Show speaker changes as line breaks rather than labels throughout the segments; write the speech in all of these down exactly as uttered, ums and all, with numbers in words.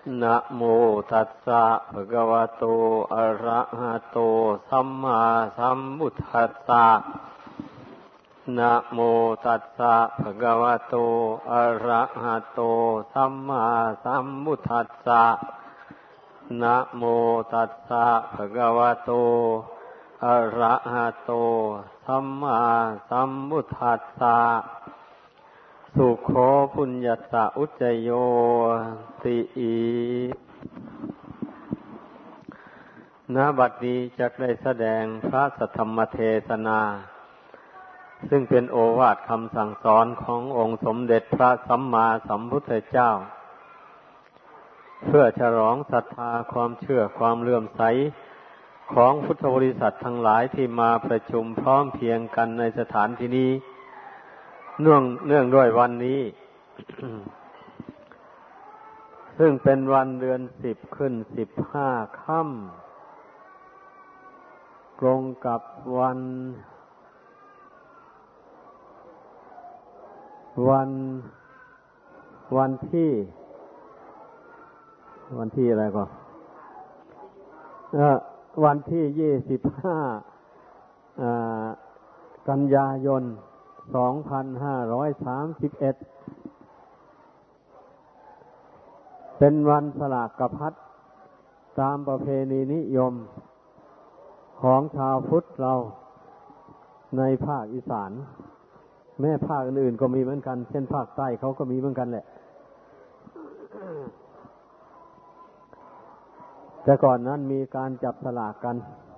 นะโมตัสสะภะคะวะโตอะระหะโตสัมมาสัมพุทธัสสะนะโมตัสสะภะคะวะโตอะระหะโตสัมมาสัมพุทธัสสะนะโมตัสสะภะคะวะโตอะระหะโตสัมมาสัมพุทธัสสะสุโขปุญญัสสะอุจจโยติอีณ บัดนี้จักได้แสดงพระสัทธรรมเทศนาซึ่งเป็นโอวาทคำสั่งสอนขององค์สมเด็จพระสัมมาสัมพุทธเจ้าเพื่อฉลองศรัทธาความเชื่อความเลื่อมใสของพุทธบริษัททั้งหลายที่มาประชุมพร้อมเพรียงกันในสถานที่นี้เนื่องเนื่องด้วยวันนี้ ซึ่งเป็นวันเดือนสิบขึ้นสิบห้าค่ำตรงกับวันวันวันที่วันที่อะไรก็เอ่อวันที่ยี่สิบห้าอ่ากันยายนสองพันห้าร้อยสามสิบเอ็ดเป็นวันสลากภัตตร์ตามประเพณีนิยมของชาวพุทธเราในภาคอีสานแม้ภาคอื่นๆก็มีเหมือนกันเช่นภาคใต้เขาก็มีเหมือนกันแหละแต่ก่อนนั้นมีการจับสลากกัน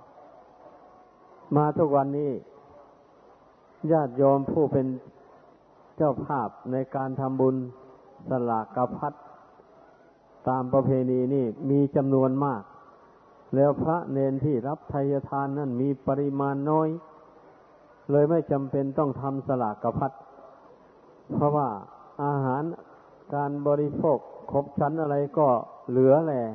มาทุกวันนี้ญาติโยมผู้เป็นเจ้าภาพในการทำบุญสลากภัตตร์ตามประเพณีนี่มีจำนวนมากแล้วพระเณรที่รับไทยทานนั่นมีปริมาณน้อยเลยไม่จำเป็นต้องทำสลากภัตตร์เพราะว่าอาหารการบริโภคครบชั้นอะไรก็เหลือแหละ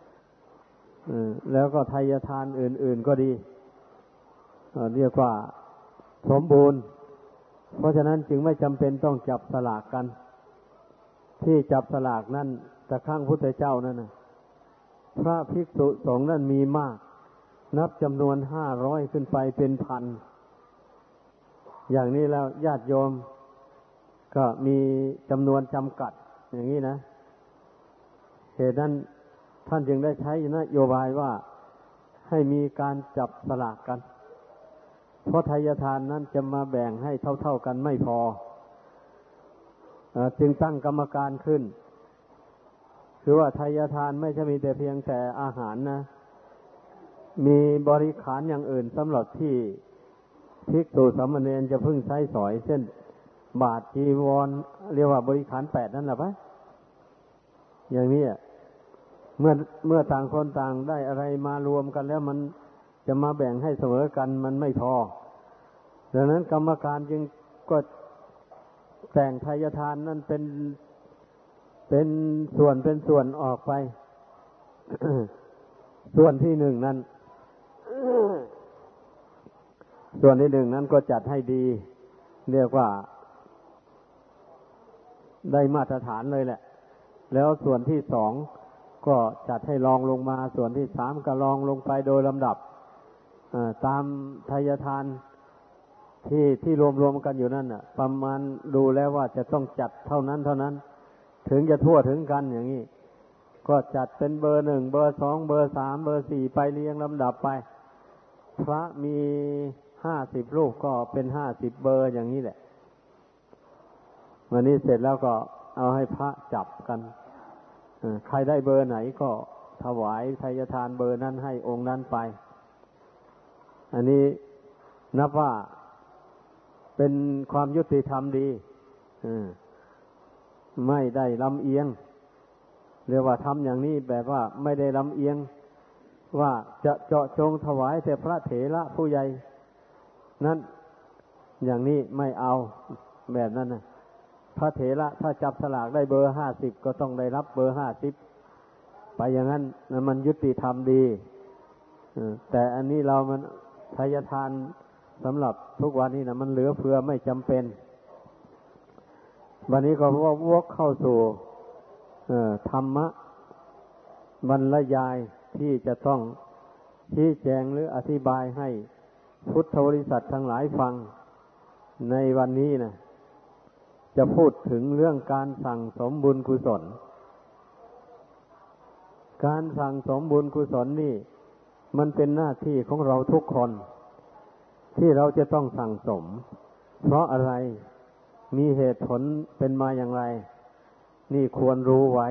แล้วก็ไทยทานอื่นๆก็ดีเรียกว่าสมบูรณ์เพราะฉะนั้นจึงไม่จำเป็นต้องจับสลากกันที่จับสลากนั่นแต่ครั้งพุทธเจ้านั่นนะพระภิกษุสงฆ์นั่นมีมากนับจำนวนห้าร้อยขึ้นไปเป็นพันอย่างนี้แล้วญาติโยมก็มีจำนวนจำกัดอย่างนี้นะเหตุนั้นท่านจึงได้ใช้นโยบายว่าให้มีการจับสลากกันเพราะทายทานนั้นจะมาแบ่งให้เท่าๆกันไม่พอจึงตั้งกรรมการขึ้นคือว่าทายทานไม่ใช่มีแต่เพียงแต่อาหารนะมีบริขารอย่างอื่นสำหรับที่ภิกษุสามเณรจะพึ่งใช้สอยเช่นบาตรจีวรเรียกว่าบริขารแปดนั่นแหละปะอย่างนี้เมื่อเมื่อต่างคนต่างได้อะไรมารวมกันแล้วมันจะมาแบ่งให้เสมอกันมันไม่พอดังนั้นกรรมการจึงก็แต่งทายทานนั่นเป็นเป็นส่วนเป็นส่วนออกไป ส่วนที่หนึ่งนั้น ส่วนที่หนึ่งนั้นก็จัดให้ดีเรียกว่าได้มาตรฐานเลยแหละแล้วส่วนที่สองก็จัดให้รองลงมาส่วนที่สามก็รองลงไปโดยลำดับตามทายทานที่ที่รวมๆกันอยู่นั่นน่ะประมาณดูแล้วว่าจะต้องจัดเท่านั้นเท่านั้นถึงจะทั่วถึงกันอย่างนี้ก็จัดเป็นเบอร์หนึ่งเบอร์สองเบอร์สามเบอร์สี่ไปเรียงลำดับไปพระมีห้าสิบรูปก็เป็นห้าสิบเบอร์อย่างนี้แหละวันนี้เสร็จแล้วก็เอาให้พระจับกันใครได้เบอร์ไหนก็ถวายทายทานเบอร์นั้นให้องค์นั้นไปอันนี้นับว่าเป็นความยุติธรรมดีไม่ได้ลำเอียงเรียกว่าทำอย่างนี้แบบว่าไม่ได้ลำเอียงว่าจะเจาะจงถวายแต่พระเถระผู้ใหญ่นั้นอย่างนี้ไม่เอาแบบนั้นนะพระเถระถ้าจับสลากได้เบอร์ห้าสิบก็ต้องได้รับเบอร์ห้าสิบไปอย่างนั้นนะมันยุติธรรมดีแต่อันนี้เรามันทายทานสำหรับทุกวันนี้นะมันเหลือเฟือไม่จำเป็นวันนี้ก็ว่าวกเข้าสู่ธรรมะบรรยายที่จะต้องชี้แจงหรืออธิบายให้พุทธบริษัททั้งหลายฟังในวันนี้นะจะพูดถึงเรื่องการสั่งสมบุญกุศลการสั่งสมบุญกุศลนี่มันเป็นหน้าที่ของเราทุกคนที่เราจะต้องสั่งสมเพราะอะไรมีเหตุผลเป็นมาอย่างไรนี่ควรรู้ไว้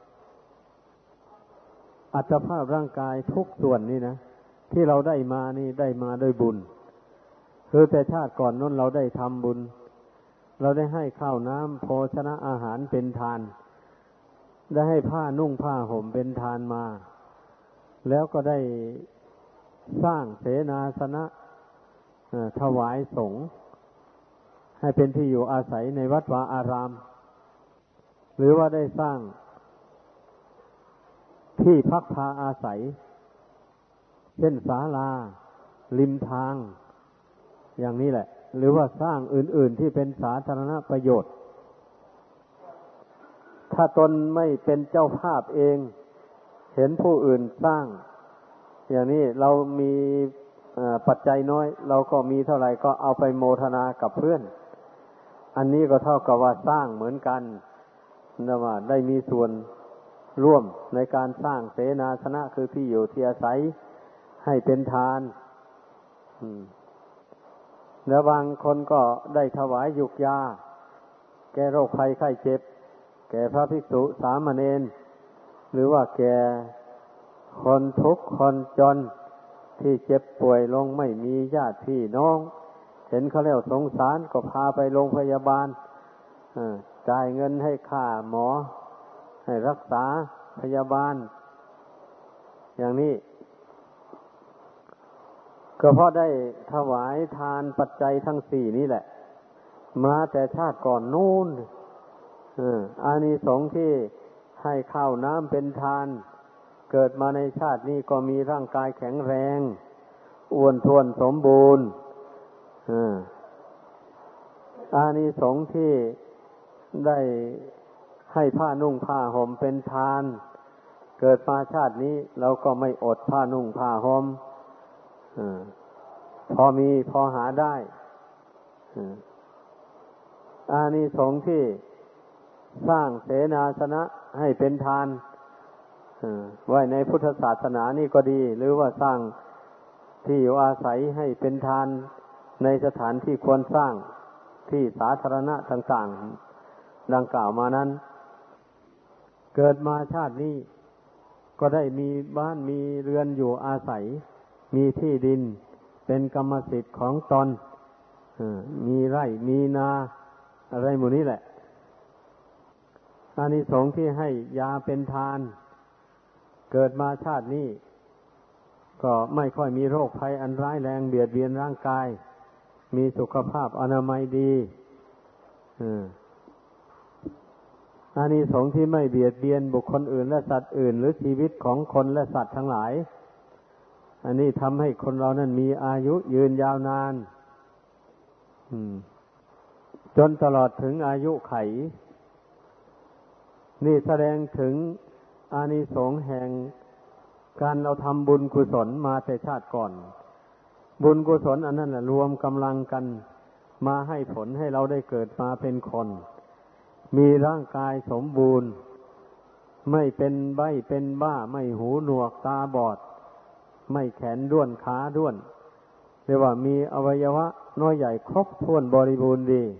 อัตภาพร่างกายทุกส่วนนี่นะที่เราได้มานี่ได้มาด้วยบุญคือแต่ชาติก่อนนั้นเราได้ทำบุญเราได้ให้ข้าวน้ำโภชนะอาหารเป็นทานได้ให้ผ้านุ่งผ้าห่มเป็นทานมาแล้วก็ได้สร้างเสนาสนะถวายสงฆ์ให้เป็นที่อยู่อาศัยในวัดวาอารามหรือว่าได้สร้างที่พักพาอาศัยเช่นศาลาริมทางอย่างนี้แหละหรือว่าสร้างอื่นๆที่เป็นสาธารณประโยชน์ถ้าตนไม่เป็นเจ้าภาพเองเห็นผู้อื่นสร้างอย่างนี้เรามีปัจจัยน้อยเราก็มีเท่าไหร่ก็เอาไปโมทนากับเพื่อนอันนี้ก็เท่ากับว่าสร้างเหมือนกันนะว่าได้มีส่วนร่วมในการสร้างเสนาสนะคือที่อยู่ที่อาศัยให้เป็นทานแล้วบางคนก็ได้ถวายยุกยาแก้โรคภัยไข้เจ็บแก่พระภิกษุสามเณรหรือว่าแก่คนทุกข์คนจนที่เจ็บป่วยลงไม่มีญาติพี่น้องเห็นเขาแล้วสงสารก็พาไปโรงพยาบาลจ่ายเงินให้ค่าหมอให้รักษาพยาบาลอย่างนี้ก็เพราะได้ถวายทานปัจจัยทั้งสี่นี้แหละมาแต่ชาติก่อนนู้นอานิสงส์ที่ให้ข้าวน้ำเป็นทานเกิดมาในชาตินี้ก็มีร่างกายแข็งแรงอ้วนท้วนสมบูรณ์อานิสงส์ที่ได้ให้ผ้านุ่งผ้าห่มเป็นทานเกิดมาชาตินี้เราก็ไม่อดผ้านุ่งผ้าห่มพอมีพอหาได้อานิสงส์ที่สร้างเสนาสนะให้เป็นทานไว้ในพุทธศาสนานี่ก็ดีหรือว่าสร้างที่อยู่อาศัยให้เป็นทานในสถานที่ควรสร้างที่สาธารณะต่างๆดังกล่าวมานั้นเกิดมาชาตินี้ก็ได้มีบ้านมีเรือนอยู่อาศัยมีที่ดินเป็นกรรมสิทธิ์ของตนมีไร่มีนาอะไรหมดนี้แหละอานิสงส์ที่ให้ยาเป็นทานเกิดมาชาตินี้ก็ไม่ค่อยมีโรคภัยอันร้ายแรงเบียดเบียนร่างกายมีสุขภาพอนามัยดีอานิสงส์ที่ไม่เบียดเบียนบุคคลอื่นและสัตว์อื่นหรือชีวิตของคนและสัตว์ทั้งหลายอันนี้ทำให้คนเรานั้นมีอายุยืนยาวนานจนตลอดถึงอายุไขนี่แสดงถึงอานิสงส์แห่งการเราทำบุญกุศลมาแต่ชาติก่อนบุญกุศลอันนั้นแหละรวมกำลังกันมาให้ผลให้เราได้เกิดมาเป็นคนมีร่างกายสมบูรณ์ไม่เป็นใบ้เป็นบ้าไม่หูหนวกตาบอดไม่แขนด้วนขาด้วนเรียกว่ามีอวัยวะน้อยใหญ่ครบถ้วนบริบูรณ์ดี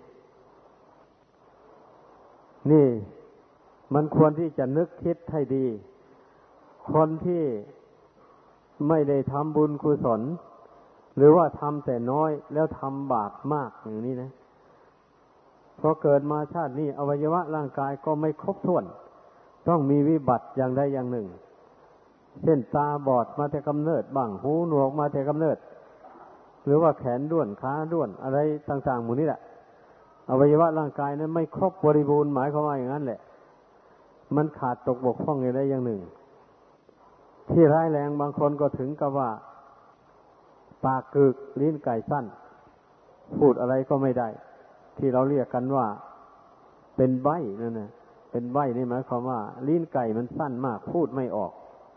นี่มันควรที่จะนึกคิดให้ดีคนที่ไม่ได้ทำบุญกุศลหรือว่าทำแต่น้อยแล้วทำบาปมากอย่างนี้นะพอเกิดมาชาตินี้อวัยวะร่างกายก็ไม่ครบถ้วนต้องมีวิบัติอย่างใดอย่างหนึ่งเช่นตาบอดมาแต่กำเนิดบ้างหูหนวกมาแต่กำเนิดหรือว่าแขนด้วนขาด้วนอะไรต่างๆหมู่นี้แหละอวัยวะร่างกายนั้นไม่ครบบริบูรณ์หมายความว่าอย่างนั้นแหละมันขาดตกบกพร่องอย่างใดอย่างหนึ่งที่ร้ายแรงบางคนก็ถึงกับว่าปากกึกลิ้นไก่สั้นพูดอะไรก็ไม่ได้ที่เราเรียกกันว่าเป็นใบ้นั่นน่ะเป็นใบ้นี่หมายความว่าลิ้นไก่มันสั้นมากพูดไม่ออก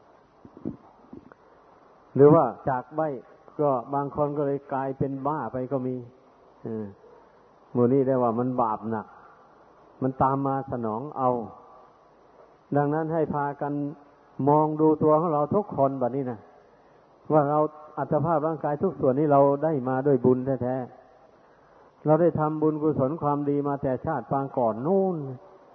หรือว่าจากใบ้ก็บางคนก็เลยกลายเป็นบ้าไปก็มีหมู่นี้ได้ว่ามันบาปหนักมันตามมาสนองเอาดังนั้นให้พากันมองดูตัวของเราทุกคนแบบนี้นะว่าเราอัตภาพร่างกายทุกส่วนนี้เราได้มาด้วยบุญแท้ๆเราได้ทำบุญกุศลความดีมาแต่ชาติปางก่อนนู่น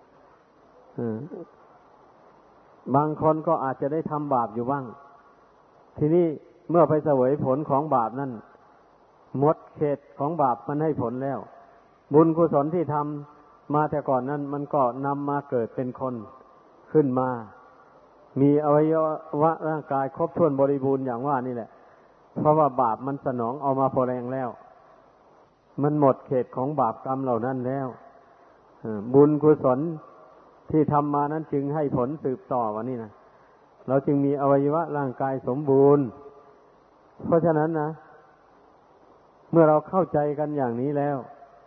บางคนก็อาจจะได้ทำบาปอยู่บ้างทีนี้เมื่อไปเสวยผลของบาปนั่นหมดเขตของบาปมันให้ผลแล้วบุญกุศลที่ทำมาแต่ก่อนนั้นมันก็นำมาเกิดเป็นคนขึ้นมามีอวัยวะร่างกายครบถ้วนบริบูรณ์อย่างว่านี่แหละเพราะว่าบาปมันสนองเอามาพอแรงแล้วมันหมดเขตของบาปกรรมเหล่านั้นแล้วบุญกุศลที่ทำมานั้นจึงให้ผลสืบต่อว่านี่นะเราจึงมีอวัยวะร่างกายสมบูรณ์เพราะฉะนั้นนะเมื่อเราเข้าใจกันอย่างนี้แล้ว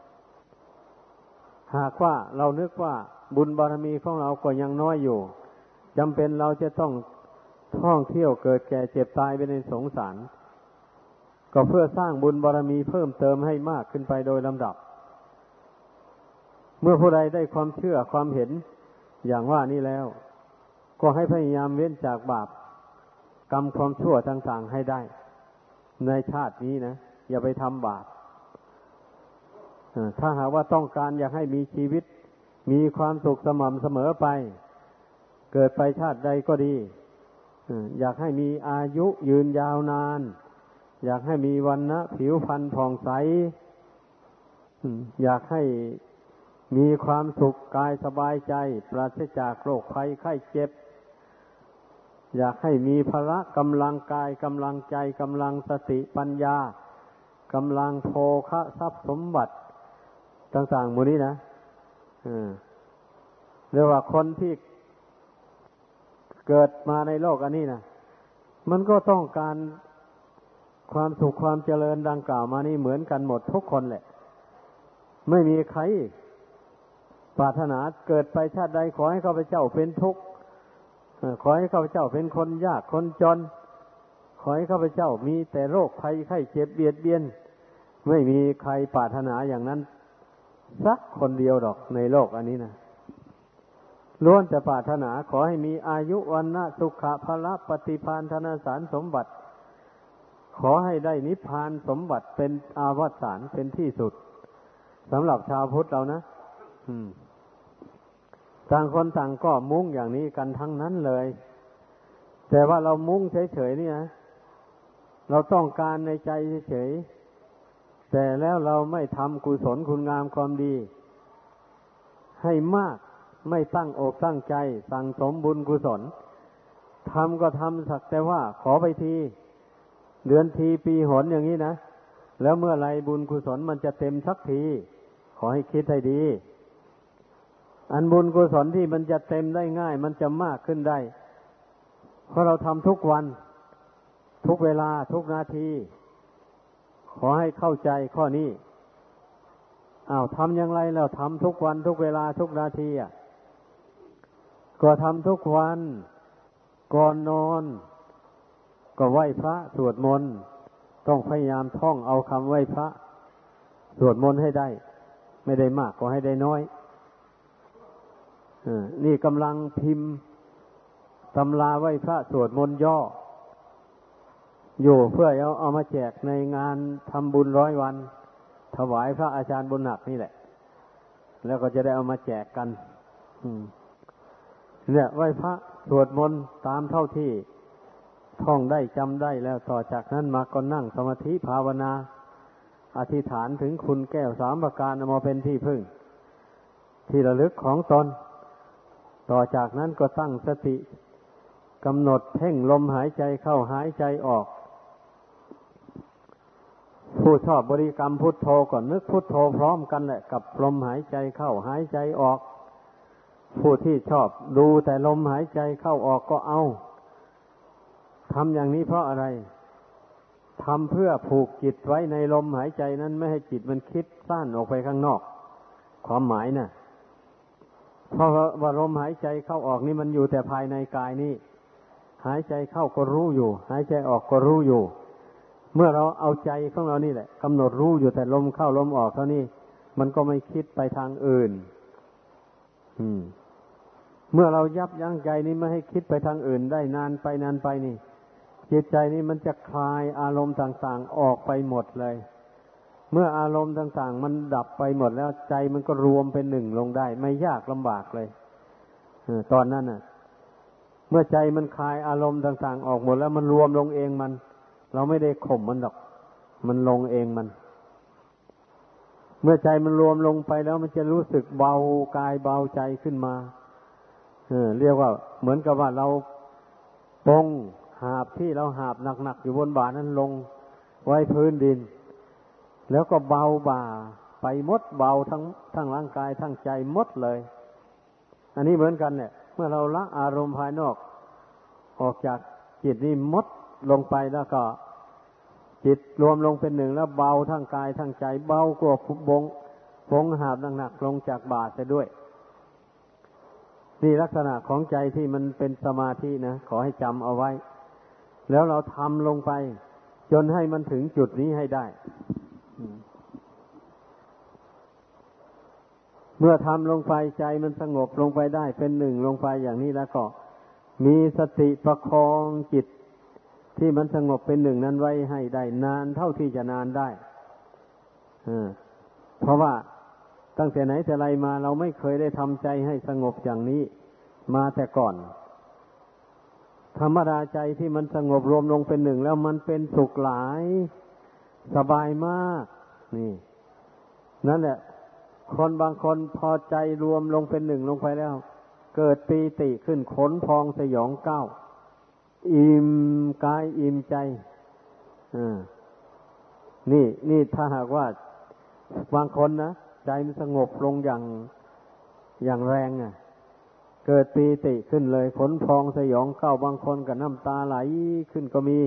หากว่าเรานึกว่าบุญบารมีของเราก็ยังน้อยอยู่จำเป็นเราจะต้องท่องเที่ยวเกิดแก่เจ็บตายไปในสงสารก็เพื่อสร้างบุญบารมีเพิ่มเติมให้มากขึ้นไปโดยลำดับเมื่อผู้ใดได้ความเชื่อความเห็นอย่างว่านี้แล้วก็ให้พยายามเว้นจากบาปกรรมความชั่วต่างๆให้ได้ในชาตินี้นะอย่าไปทำบาปถ้าหากว่าต้องการอยากให้มีชีวิตมีความสุขสม่ำเสมอไปเกิดไปชาติใดก็ดีอยากให้มีอายุยืนยาวนานอยากให้มีวรรณะผิวพรรณผ่องใสอยากให้มีความสุขกายสบายใจปราศจากโรคภัยไข้เจ็บอยากให้มีพละกำลังกายกำลังใจกำลังสติปัญญากำลังโภคะทรัพย์สมบัติต่างๆหมู่นี้นะเรียกว่าคนที่เกิดมาในโลกอันนี้นะมันก็ต้องการความสุขความเจริญดังกล่าวมานี่เหมือนกันหมดทุกคนแหละไม่มีใครปรารถนาเกิดไปชาติใดขอให้ข้าพเจ้าเป็นทุกข์ขอให้ข้าพเจ้าเป็นคนยากคนจนขอให้ข้าพเจ้ามีแต่โรคภัยไข้เจ็บเบียดเบียนไม่มีใครปรารถนาอย่างนั้นสักคนเดียวดอกในโลกอันนี้นะล้วนแต่ปรารถนาขอให้มีอายุวันนะสุขะพละปฏิภาณธนสารสมบัติขอให้ได้นิพพานสมบัติเป็นอาวสานเป็นที่สุดสำหรับชาวพุทธเรานะต่างคนต่างก็มุ่งอย่างนี้กันทั้งนั้นเลยแต่ว่าเรามุ่งเฉยๆนี่นะเราต้องการในใจเฉยๆแต่แล้วเราไม่ทำกุศลคุณงามความดีให้มากไม่ตั้งอกตั้งใจสั่งสมบุญกุศลทำก็ทำสักแต่ว่าขอไปทีเดือนทีปีหนอย่างนี้นะแล้วเมื่อไรบุญกุศลมันจะเต็มสักทีขอให้คิดให้ดีอันบุญกุศลที่มันจะเต็มได้ง่ายมันจะมากขึ้นได้เพราะเราทำทุกวันทุกเวลาทุกนาทีขอให้เข้าใจข้อนี้อ้าวทำอย่างไรแล้วทำทุกวันทุกเวลาทุกนาทีอ่ะก็ทำทุกวันก่อนนอนก็ไหว้พระสวดมนต์ต้องพยายามท่องเอาคำไหว้พระสวดมนต์ให้ได้ไม่ได้มากก็ให้ได้น้อยนี่กำลังพิมพ์ตำราไหว้พระสวดมนต์ย่ออยู่เพื่อเอาเอามาแจกในงานทำบุญร้อยวันถวายพระอาจารย์บุญหนักนี่แหละแล้วก็จะได้เอามาแจกกันเนี่ยไหว้พระสวดมนต์ตามเท่าที่ท่องได้จำได้แล้วต่อจากนั้นมาก็นั่งสมาธิภาวนาอธิษฐานถึงคุณแก้วสามประการเอามาเป็นที่พึ่งที่ระลึกของตนต่อจากนั้นก็ตั้งสติกำหนดเพ่งลมหายใจเข้าหายใจออกผู้ชอบบริกรรมพุทโธก็นึกพุทโธพร้อมกันแหละกับลมหายใจเข้าหายใจออกผู้ที่ชอบดูแต่ลมหายใจเข้าออกก็เอาทำอย่างนี้เพราะอะไรทำเพื่อผูกจิตไว้ในลมหายใจนั้นไม่ให้จิตมันคิดสั้นออกไปข้างนอกความหมายน่ะเพราะว่าลมหายใจเข้าออกนี่มันอยู่แต่ภายในกายนี่หายใจเข้าก็รู้อยู่หายใจออกก็รู้อยู่เมื่อเราเอาใจของเรานี่แหละกำหนดรู้อยู่แต่ลมเข้าลมออกเท่านี้มันก็ไม่คิดไปทางอื่นอืมเมื่อเรายับยั้งใจนี้ไม่ให้คิดไปทางอื่นได้นานไปนานไปนี่จิตใจนี้มันจะคลายอารมณ์ต่างๆออกไปหมดเลยเมื่ออารมณ์ต่างๆมันดับไปหมดแล้วใจมันก็รวมเป็นหนึ่งลงได้ไม่ยากลำบากเลยเออตอนนั้นน่ะเมื่อใจมันคลายอารมณ์ต่างๆออกหมดแล้วมันรวมลงเองมันเราไม่ได้ข่มมันหรอกมันลงเองมันเมื่อใจมันรวมลงไปแล้วมันจะรู้สึกเบากายเบาใจขึ้นมาเออเรียกว่าเหมือนกับว่าเราปงหาบที่เราหาบหนักๆอยู่บนบ่านั้นลงไว้พื้นดินแล้วก็เบาบ่าไปหมดเบาทั้งทั้งร่างกายทั้งใจหมดเลยอันนี้เหมือนกันเนี่ยเมื่อเราละอารมณ์ภายนอกออกจากจิตนี่หมดลงไปแล้วก็จิตรวมลงเป็นหนึ่งแล้วเบาทั้งกายทั้งใจเบากว่าฟุบบงฟงหาบหนักๆลงจากบ่าเสียด้วยนี่ลักษณะของใจที่มันเป็นสมาธินะขอให้จำเอาไว้แล้วเราทำลงไปจนให้มันถึงจุดนี้ให้ได้เมื่อทำลงไปใจมันสงบลงไปได้เป็นหนึ่งลงไปอย่างนี้แล้วก็มีสติประคองจิตที่มันสงบเป็นหนึ่งนั้นไว้ให้ได้นานเท่าที่จะนานได้เพราะว่าตั้งแต่ไหนแต่ไรมาเราไม่เคยได้ทำใจให้สงบอย่างนี้มาแต่ก่อนธรรมดาใจที่มันสงบรวมลงเป็นหนึ่งแล้วมันเป็นสุขหลายสบายมากนี่นั่นแหละคนบางคนพอใจรวมลงเป็นหนึ่งลงไปแล้วเกิดปีติขึ้นขนพองสยองก้าวอิ่มกายอิ่มใจอ่านี่นี่ถ้าหากว่าบางคนนะใจมันสงบลงอย่างอย่างแรงอ่ะเกิดปีติขึ้นเลยขนพองสยองก้าวบางคนก็น้ำตาไหลขึ้นก็มี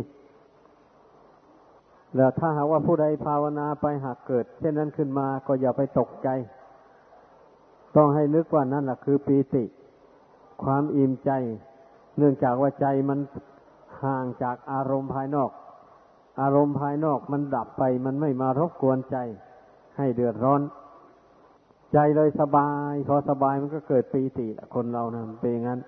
แล้วถ้าหากว่าผู้ใดภาวนาไปหากเกิดเช่นนั้นขึ้นมาก็อย่าไปตกใจต้องให้นึกว่านั่นแหละคือปีติความอิ่มใจเนื่องจากว่าใจมันห่างจากอารมณ์ภายนอกอารมณ์ภายนอกมันดับไปมันไม่มารบกวนใจให้เดือดร้อนใจเลยสบายพอสบายมันก็เกิดปีติคนเรานะมันเป็นอย่างนั้น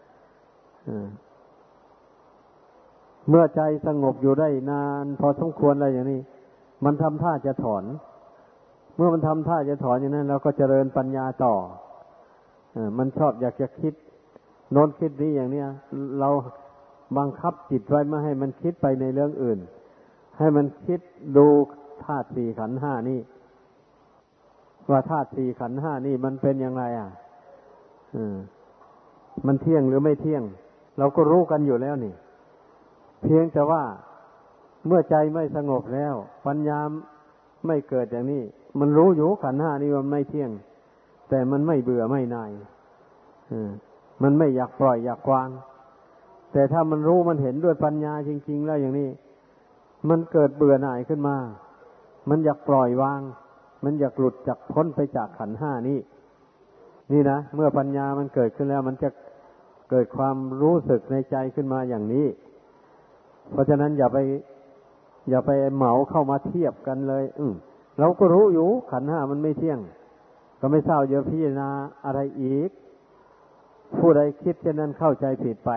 เมื่อใจสงบอยู่ได้นานพอสมควรอะไรอย่างนี้มันทำท่าจะถอนเมื่อมันทำท่าจะถอนอย่างนั้นเราก็เจริญปัญญาต่อเออมันชอบอยากจะคิดโน้นคิดนี้อย่างเนี้ยเราบังคับจิตไว้ไม่ให้มันคิดไปในเรื่องอื่นให้มันคิดดูธาตุสี่ขันธ์ห้านี่ว่าธาตุสี่ขันธ์ห้านี่มันเป็นอย่างไรอ่ะเออมันเที่ยงหรือไม่เที่ยงเราก็รู้กันอยู่แล้วนี่เพียงแต่ว่าเมื่อใจไม่สงบแล้วปัญญาไม่เกิดอย่างนี้มันรู้อยู่ขันธ์ห้านี่มันไม่เที่ยงแต่มันไม่เบื่อไม่นายเออมันไม่อยากปล่อยอยากวางแต่ถ้ามันรู้มันเห็นด้วยปัญญาจริงๆแล้วอย่างนี้มันเกิดเบื่อหน่ายขึ้นมามันอยากปล่อยวางมันอยากหลุดจากพ้นไปจากขันธ์ห้านี้นี่นะเมื่อปัญญามันเกิดขึ้นแล้วมันจะเกิดความรู้สึกในใจขึ้นมาอย่างนี้เพราะฉะนั้นอย่าไปอย่าไปเหมาเข้ามาเทียบกันเลยอืมเราก็รู้อยู่ขันธ์ห้ามันไม่เที่ยงก็ไม่เศร้าอย่าพิจารณาอะไรอีกผู้ใดคิดเช่นนั้นเข้าใจผิดไป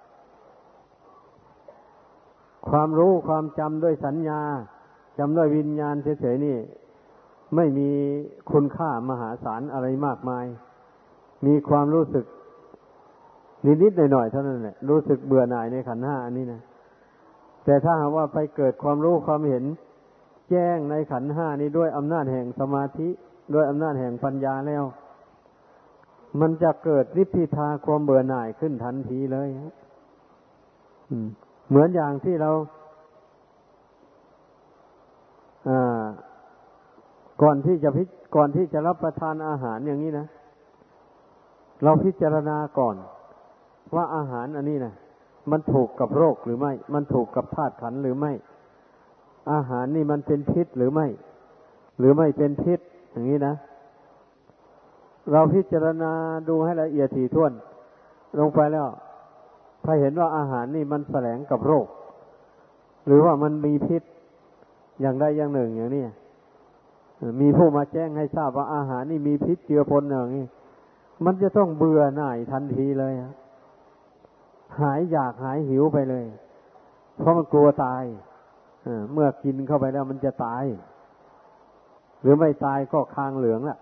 ความรู้ความจำด้วยสัญญาจำด้วยวิญญาณเฉยๆนี่ไม่มีคุณค่ามหาศาลอะไรมากมายมีความรู้สึกนิดๆหน่อยๆเท่านั้นแหละรู้สึกเบื่อหน่ายในขันธ์ห้าอันนี้นะแต่ถ้าหากว่าไปเกิดความรู้ความเห็นแจ้งในขันธ์ห้านี้ด้วยอำนาจแห่งสมาธิด้วยอำนาจแห่งปัญญาแล้วมันจะเกิดนิพพิทาความเบื่อหน่ายขึ้นทันทีเลยเหมือนอย่างที่เราอ่าก่อนที่จะพิก่อนที่จะรับประทานอาหารอย่างนี้นะเราพิจารณาก่อนว่าอาหารอันนี้นะมันถูกกับโรคหรือไม่มันถูกกับธาตุขันธ์หรือไม่อาหารนี่มันเป็นพิษหรือไม่หรือไม่เป็นพิษอย่างนี้นะเราพิจารณาดูให้ละเอียดถี่ถ้วนลงไปแล้วถ้าเห็นว่าอาหารนี่มันแสลงกับโรคหรือว่ามันมีพิษอย่างใดอย่างหนึ่งอย่างนี้มีผู้มาแจ้งให้ทราบว่าอาหารนี่มีพิษเจือปนอย่างนี้มันจะต้องเบื่อหน่ายทันทีเลยหายอยากหายหิวไปเลยเพราะมันกลัวตายเมื่อกินเข้าไปแล้วมันจะตายหรือไม่ตายก็คางเหลืองล่ะ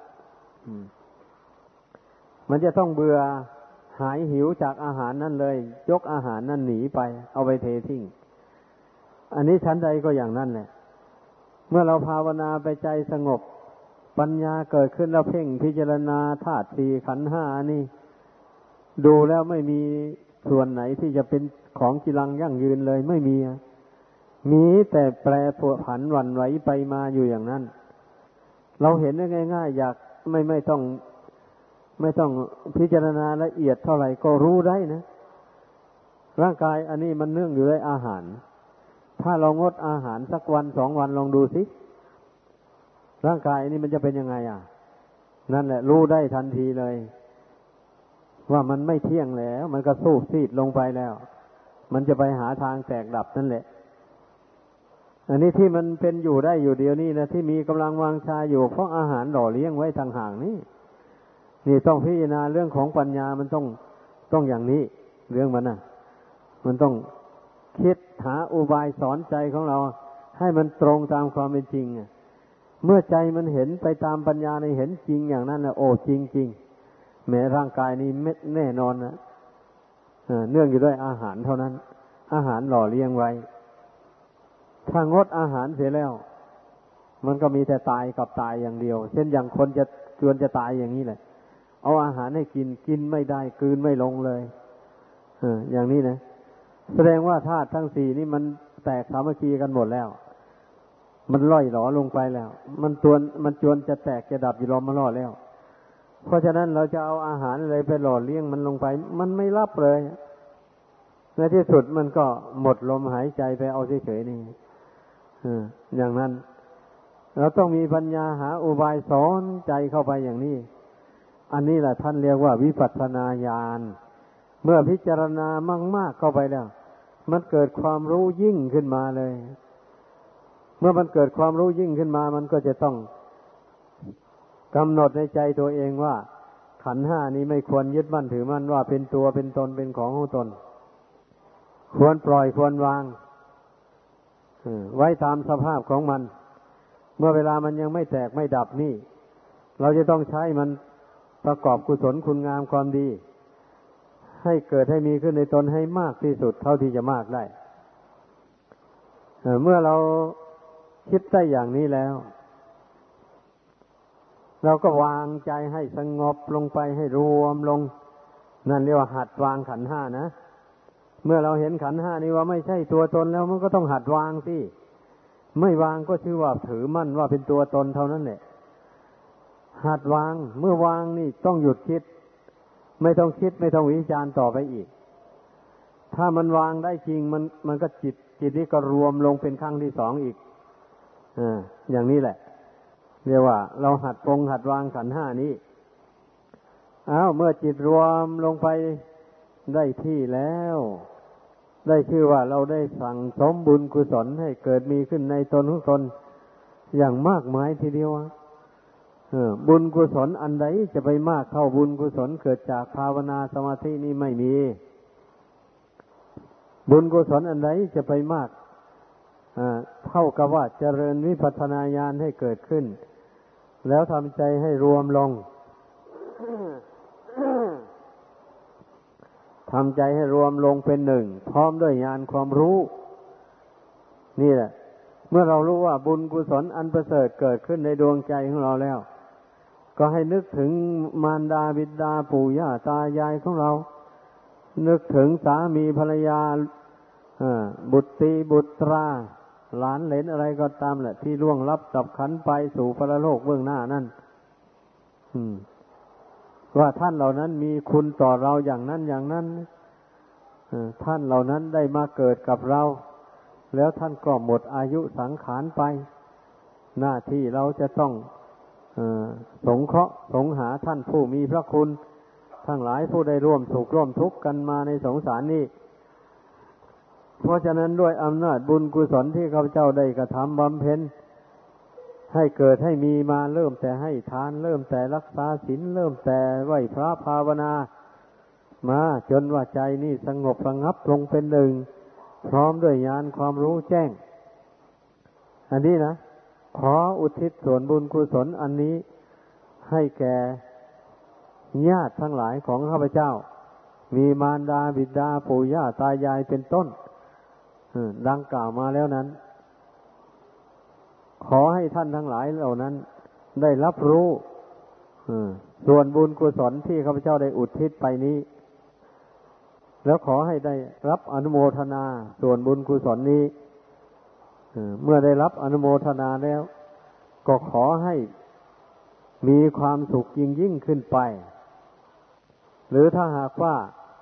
มันจะต้องเบื่อหายหิวจากอาหารนั่นเลยยกอาหารนั่นหนีไปเอาไปเททิ้งอันนี้ชั้นใดก็อย่างนั้นแหละเมื่อเราภาวนาไปใจสงบปัญญาเกิดขึ้นแล้วเพ่งพิจารณาธาตุสี่ขันธ์ห้านี่ดูแล้วไม่มีส่วนไหนที่จะเป็นของจีรังยั่งยืนเลยไม่มีมีแต่แปรผันหวั่นไหวไปมาอยู่อย่างนั้นเราเห็นได้ง่ายๆอยากไม่ไม่ต้องไม่ต้องพิจารณาละเอียดเท่าไหร่ก็รู้ได้นะร่างกายอันนี้มันเนื่องอยู่ด้วยอาหารถ้าเรางดอาหารสักวันสองวันลองดูสิร่างกายอันนี้มันจะเป็นยังไงอ่ะนั่นแหละรู้ได้ทันทีเลยว่ามันไม่เที่ยงแล้วมันก็สูบซีดลงไปแล้วมันจะไปหาทางแตกดับนั่นแหละอันนี้ที่มันเป็นอยู่ได้อยู่เดียวนี้นะที่มีกำลังวังชาอยู่เพราะอาหารหล่อเลี้ยงไว้ทางห่างนี่นี่ต้องพิจารณาเรื่องของปัญญามันต้องต้องอย่างนี้เรื่องมันน่ะมันต้องคิดหาอุบายสอนใจของเราให้มันตรงตามความเป็นจริงเมื่อใจมันเห็นไปตามปัญญาในเห็นจริงอย่างนั้นนะโอ้จริงจริงแม้ร่างกายนี้เม็ดแน่นอนนะเนื่องอยู่ด้วยอาหารเท่านั้นอาหารหล่อเลี้ยงไว้ถ้างดอาหารเสียแล้วมันก็มีแต่ตายกับตายอย่างเดียวเช่นอย่างคนจะจวนจะตายอย่างนี้แหละเอาอาหารให้กินกินไม่ได้กลืนไม่ลงเลยเอออย่างนี้นะแสดงว่าธาตุทั้งสี่นี่มันแตกสามัคคีกันหมดแล้วมันล่อยหลอลงไปแล้วมันจวนมันจวนจะแตกจะดับอยู่ลมมาล่อแล้วเพราะฉะนั้นเราจะเอาอาหารอะไรไปหล่อเลี้ยงมันลงไปมันไม่รับเลยในที่สุดมันก็หมดลมหายใจไปเอาเฉยๆนี่อย่างนั้นเราต้องมีปัญญาหาอุบายสอนใจเข้าไปอย่างนี้อันนี้แหละท่านเรียกว่าวิปัสสนาญาณเมื่อพิจารณามากๆเข้าไปแล้วมันเกิดความรู้ยิ่งขึ้นมาเลยเมื่อมันเกิดความรู้ยิ่งขึ้นมามันก็จะต้องกำหนดในใจตัวเองว่าขันธ์ห้านี้ไม่ควรยึดมั่นถือมั่นว่าเป็นตัวเป็นตนเป็นของของตนควรปล่อยควรวางไว้ตามสภาพของมันเมื่อเวลามันยังไม่แตกไม่ดับนี่เราจะต้องใช้มันประกอบกุศลคุณงามความดีให้เกิดให้มีขึ้นในตนให้มากที่สุดเท่าที่จะมากได้เมื่อเราคิดได้อย่างนี้แล้วเราก็วางใจให้สงบลงไปให้รวมลงนั่นเรียกว่าหัดวางขันธ์ห้านะเมื่อเราเห็นขันธ์ห้านี้ว่าไม่ใช่ตัวตนแล้วมันก็ต้องหัดวางสิไม่วางก็ชื่อว่าถือมั่นว่าเป็นตัวตนเท่านั้นแหละหัดวางเมื่อวางนี่ต้องหยุดคิดไม่ต้องคิดไม่ต้องวิจารณ์ต่อไปอีกถ้ามันวางได้จริงมันมันก็จิตจิตนี้ก็รวมลงเป็นครั้งที่สองอีกอ่าอย่างนี้แหละเรียกว่าเราหัดปรงหัดวางขันธ์ห้านี้อ้าวเมื่อจิตรวมลงไปได้ที่แล้วได้ชื่อว่าเราได้สั่งสมบุญกุศลให้เกิดมีขึ้นในตนของตนอย่างมากมายทีเดียวเออบุญกุศลอันใดจะไปมากเท่าบุญกุศลเกิดจากภาวนาสมาธินี้ไม่มีบุญกุศลอันใดจะไปมากอ่าเท่ากับว่าเจริญวิปัสสนาญาณให้เกิดขึ้นแล้วทำใจให้รวมลง ทำใจให้รวมลงเป็นหนึ่งพร้อมด้วยญาณความรู้นี่แหละเมื่อเรารู้ว่าบุญกุศลอันประเสริฐเกิดขึ้นในดวงใจของเราแล้วก็ให้นึกถึงมารดาบิดาปู่ย่าตายายของเรานึกถึงสามีภรรยาบุตรีบุตราหลานเหลนอะไรก็ตามแหละที่ล่วงลับดับขันไปสู่ปรโลกเบื้องหน้านั่นว่าท่านเหล่านั้นมีคุณต่อเราอย่างนั้นอย่างนั้นท่านเหล่านั้นได้มาเกิดกับเราแล้วท่านก็หมดอายุสังขารไปหน้าที่เราจะต้องสงเคราะห์สงหาท่านผู้มีพระคุณทั้งหลายผู้ได้ร่วมสุขร่วมทุกข์กันมาในสงสารนี้เพราะฉะนั้นด้วยอำนาจบุญกุศลที่ข้าพเจ้าได้กระทำบำเพ็ญให้เกิดให้มีมาเริ่มแต่ให้ทานเริ่มแต่รักษาศีลเริ่มแต่ไหว้พระภาวนามาจนว่าใจนี่สงบระงับลงเป็นหนึ่งพร้อมด้วยญาณความรู้แจ้งอันนี้นะขออุทิศส่วนบุญกุศลอันนี้ให้แก่ญาติทั้งหลายของข้าพเจ้ามีมารดาบิดาปู่ย่าตายายเป็นต้นดังกล่าวมาแล้วนั้นขอให้ท่านทั้งหลายเหล่านั้นได้รับรู้ส่วนบุญกุศลที่ข้าพเจ้าได้อุทิศไปนี้แล้วขอให้ได้รับอนุโมทนาส่วนบุญกุศลนี้เมื่อได้รับอนุโมทนาแล้วก็ขอให้มีความสุขยิ่งยิ่งขึ้นไปหรือถ้าหากว่า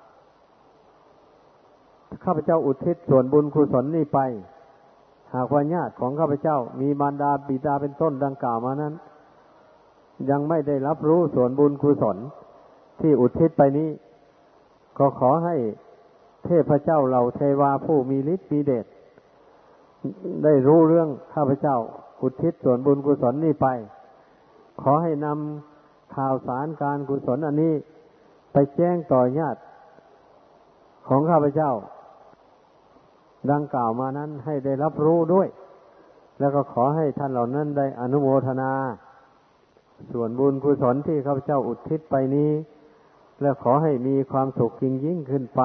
ข้าพเจ้าอุทิศส่วนบุญกุศลนี้ไปหากว่าญาติของข้าพเจ้ามีมารดาบิดาเป็นต้นดังกล่าวมานั้นยังไม่ได้รับรู้ส่วนบุญกุศลที่อุทิศไปนี้ก็ขอให้เทพเจ้าเหล่าเทวาผู้มีฤทธิ์มีเดชได้รู้เรื่องข้าพเจ้าอุทิศส่วนบุญกุศลนี้ไปขอให้นำข่าวสารการกุศลอันนี้ไปแจ้งต่อญาติของข้าพเจ้าดังกล่าวมานั้นให้ได้รับรู้ด้วยแล้วก็ขอให้ท่านเหล่านั้นได้อนุโมทนาส่วนบุญกุศลที่ข้าพเจ้าอุทิศไปนี้แล้วขอให้มีความสุขยิ่งยิ่งขึ้นไป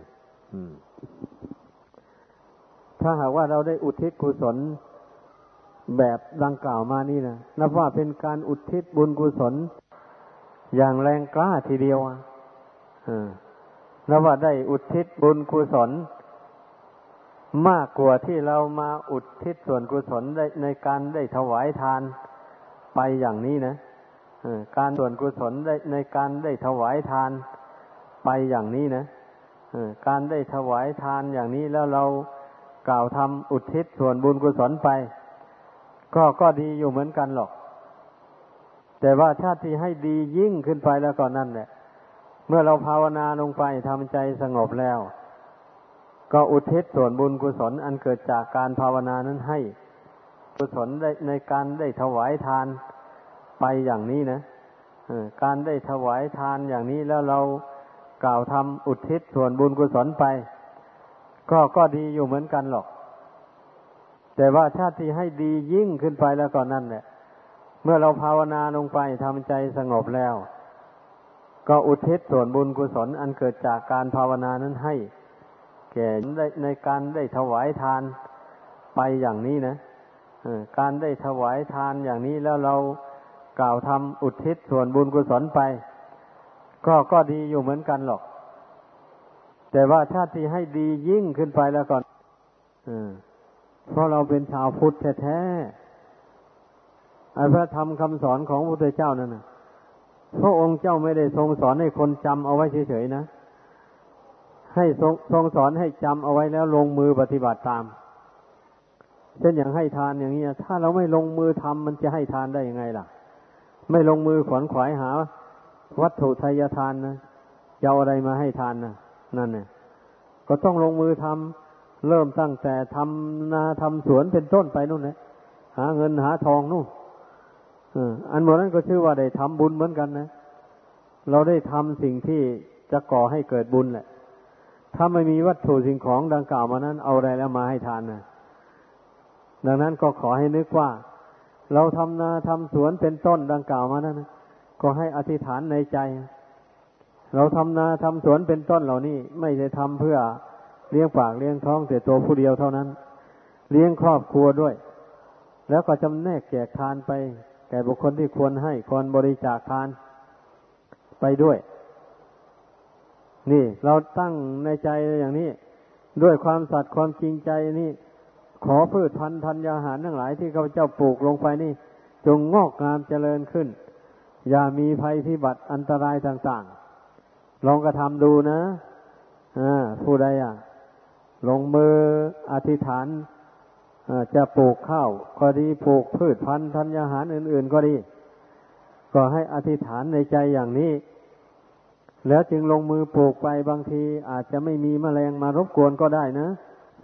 ถ้าหากว่าเราได้อุทิศกุศลแบบดังกล่าวมานี่นะนับว่าเป็นการอุทิศบุญกุศลอย่างแรงกล้าทีเดียวอ่ะนับว่าได้อุทิศบุญกุศลมากกว่าที่เรามาอุทิศส่วนกุศลได้ในการได้ถวายทานไปอย่างนี้นะการส่วนกุศลได้ในการได้ถวายทานไปอย่างนี้นะการได้ถวายทานอย่างนี้แล้วเรากล่าวทำอุทิศส่วนบุญกุศลไปก็ก็ดีอยู่เหมือนกันหรอกแต่ว่าถ้าที่ให้ดียิ่งขึ้นไปแล้วก็นั่นแหละเมื่อเราภาวนาลงไปทำใจสงบแล้วก็อุทิศส่วนบุญกุศลอันเกิดจากการภาวนานั้นให้กุศลได้ในการได้ถวายทานไปอย่างนี้นะการได้ถวายทานอย่างนี้แล้วเรากล่าวทำอุทิศส่วนบุญกุศลไปก็ก็ดีอยู่เหมือนกันหรอกแต่ว่าถ้าที่ให้ดียิ่งขึ้นไปแล้วก็นั่นแหละเมื่อเราภาวนาลงไปทำใจสงบแล้วก็อุทิศส่วนบุญกุศลอันเกิดจากการภาวนานั้นให้แก่ในการได้ถวายทานไปอย่างนี้นะการได้ถวายทานอย่างนี้แล้วเรากล่าวทำอุทิศส่วนบุญกุศลไปก็ก็ดีอยู่เหมือนกันหรอกแต่ว่าถ้าที่ให้ดียิ่งขึ้นไปแล้วก่อนเพราะเราเป็นชาวพุทธแท้ๆไอ้พระธรรมคำสอนของพระพุทธเจ้านั่นนะพระองค์เจ้าไม่ได้ทรงสอนให้คนจำเอาไว้เฉยๆนะให้ทรงทรงสอนให้จำเอาไว้แล้วลงมือปฏิบัติตามเช่นอย่างให้ทานอย่างนี้ถ้าเราไม่ลงมือทำมันจะให้ทานได้ยังไงล่ะไม่ลงมือขวนขวายหาวัตถุทายทานนะจะเอาอะไรมาให้ทานนะนั่นเนี่ยก็ต้องลงมือทำเริ่มตั้งแต่ทำนาทำสวนเป็นต้นไปนู่นแหละหาเงินหาทองนู่นอันหมดนั้นก็ชื่อว่าได้ทำบุญเหมือนกันนะเราได้ทำสิ่งที่จะก่อให้เกิดบุญแหละถ้าไม่มีวัตถุสิ่งของดังกล่าวมานั้นเอาอะไรแล้วมาให้ทานนะดังนั้นก็ขอให้นึกว่าเราทำนาทำสวนเป็นต้นดังกล่าวมานั้นนะก็ให้อธิษฐานในใจเราทำนาทำสวนเป็นต้นเหล่านี้ไม่ได้ทำเพื่อเลี้ยงปากเลี้ยงท้องแต่ตัวผู้เดียวเท่านั้นเลี้ยงครอบครัวด้วยแล้วก็จำแนกแจกทานไปแก่บุคคลที่ควรให้ควรบริจาคทานไปด้วยนี่เราตั้งในใจอย่างนี้ด้วยความสัตย์ความจริงใจนี่ขอพืชพันธุ์ธัญญาหารทั้งหลายที่ข้าพเจ้าปลูกลงไปนี่จงงอกงามเจริญขึ้นอย่ามีภัยพิบัติอันตรายต่างๆลองกระทำดูนะอ่าผู้ใดอ่ะลงมืออธิษฐานจะปลูกข้าวก็ดีปลูกพืชพันธุ์ธัญญาหารอื่นๆก็ดีก็ให้อธิษฐานในใจอย่างนี้แล้วจึงลงมือปลูกไปบางทีอาจจะไม่มีแมลงมารบกวนก็ได้นะ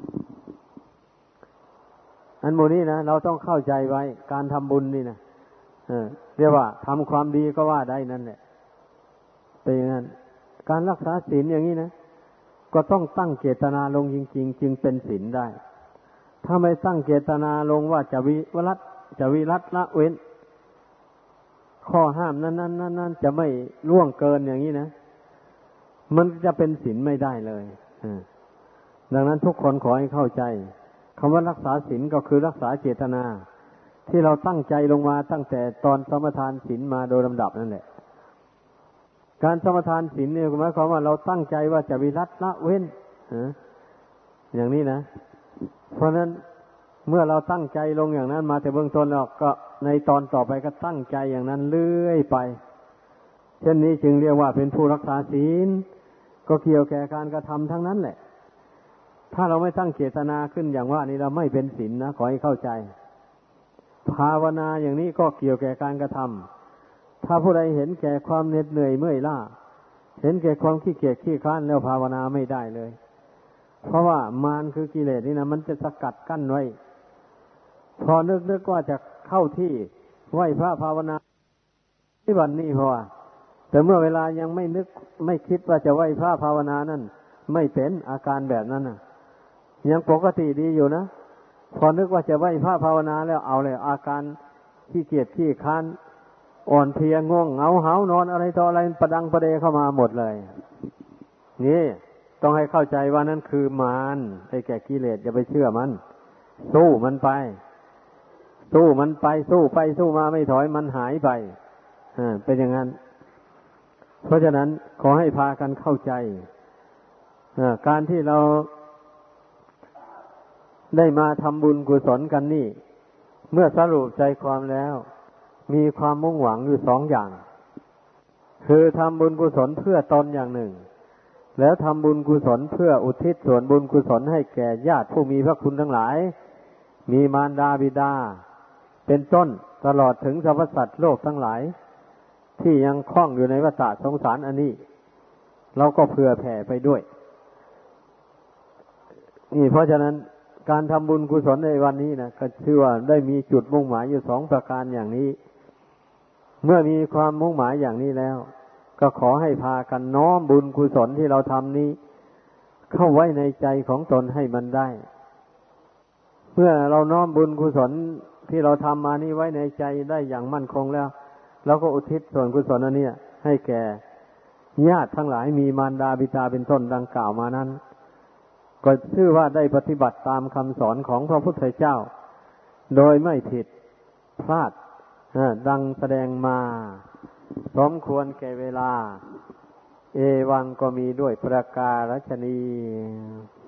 อันโมนี้นะเราต้องเข้าใจไว้การทำบุญนี่นะเออเรียกว่าทำความดีก็ว่าได้นั่นแหละเป็นอย่างนั้นการรักษาศีลอย่างนี้นะก็ต้องตั้งเจตนาลงจริงๆจึงเป็นศีลได้ถ้าไม่ตั้งเจตนาลงว่าจะวิรัตจะวิรัตละเว้นข้อห้ามนั้นนั้นนั้นนั้นจะไม่ล่วงเกินอย่างนี้นะมันจะเป็นศีลไม่ได้เลยดังนั้นทุกคนขอให้เข้าใจคำว่ารักษาศีลก็คือรักษาเจตนาที่เราตั้งใจลงมาตั้งแต่ตอนสมทานศีลมาโดยลำดับนั่นแหละการสมทานศีลเนี่ยหมายความว่าเราตั้งใจว่าจะวิรัตละเว้นอย่างนี้นะเพราะนั้นเมื่อเราตั้งใจลงอย่างนั้นมาแต่เบื้องต้นแล้วก็ในตอนต่อไปก็ตั้งใจอย่างนั้นเรื่อยไปเช่นนี้จึงเรียกว่าเป็นผู้รักษาศีลก็เกี่ยวแก่การกระทำทั้งนั้นแหละถ้าเราไม่ตั้งเจตนาขึ้นอย่างว่านี้เราไม่เป็นศีลนะขอให้เข้าใจภาวนาอย่างนี้ก็เกี่ยวแก่การกระทำถ้าผู้ใดเห็นแก่ความเหน็ดเหนื่อยเมื่อยล้าเห็นแก่ความขี้เกียจขี้คร้านแล้วภาวนาไม่ได้เลยเพราะว่ามารคือกิเลสนี่นะมันจะสกัดกั้นไว้พอนึกนึกว่าจะเข้าที่ไหว้พระภาวนาที่วันนี้พอแต่เมื่อเวลายังไม่นึกไม่คิดว่าจะไหว้พระภาวนานั่นไม่เป็นอาการแบบนั้นน่ะยังปกติดีอยู่นะพอนึกว่าจะไหว้พระภาวนาแล้วเอาเลยอาการขี้เกียจขี้คร้านอ่อนเพลียง่วงเหงาหาวนอนอะไรต่ออะไรประดังประเดเข้ามาหมดเลยนี่ต้องให้เข้าใจว่านั่นคือมารไอ้แก่กิเลสอย่าไปเชื่อมันสู้มันไปสู้มันไปสู้ไปสู้มาไม่ถอยมันหายไปอ่าเป็นอย่างนั้นเพราะฉะนั้นขอให้พากันเข้าใจการที่เราได้มาทำบุญกุศลกันนี่เมื่อสรุปใจความแล้วมีความมุ่งหวังอยู่สองอย่างคือทำบุญกุศลเพื่อตนอย่างหนึ่งแล้วทำบุญกุศลเพื่ออุทิศส่วนบุญกุศลให้แก่ญาติผู้มีพระคุณทั้งหลายมีมารดาบิดาเป็นต้นตลอดถึงสรรพสัตว์โลกทั้งหลายที่ยังคล้องอยู่ในวัฏสงสารอันนี้เราก็เผื่อแผ่ไปด้วยนี่เพราะฉะนั้นการทำบุญกุศลในวันนี้นะก็ชื่อว่าได้มีจุดมุ่งหมายอยู่สองประการอย่างนี้เมื่อมีความมุ่งหมายอย่างนี้แล้วก็ขอให้พากันน้อมบุญกุศลที่เราทำนี้เข้าไว้ในใจของตนให้มันได้เมื่อเราน้อมบุญกุศลที่เราทำมานี้ไว้ในใจได้อย่างมั่นคงแล้วเราก็อุทิศส่วนกุศลอันนี้ให้แก่ญาติทั้งหลายมีมารดาบิดาเป็นต้นดังกล่าวมานั้นก็ชื่อว่าได้ปฏิบัติตามคำสอนของพระพุทธเจ้าโดยไม่ผิดพลาดดังแสดงมาสมควรแก่เวลาเอวังก็มีด้วยประการฉะนี้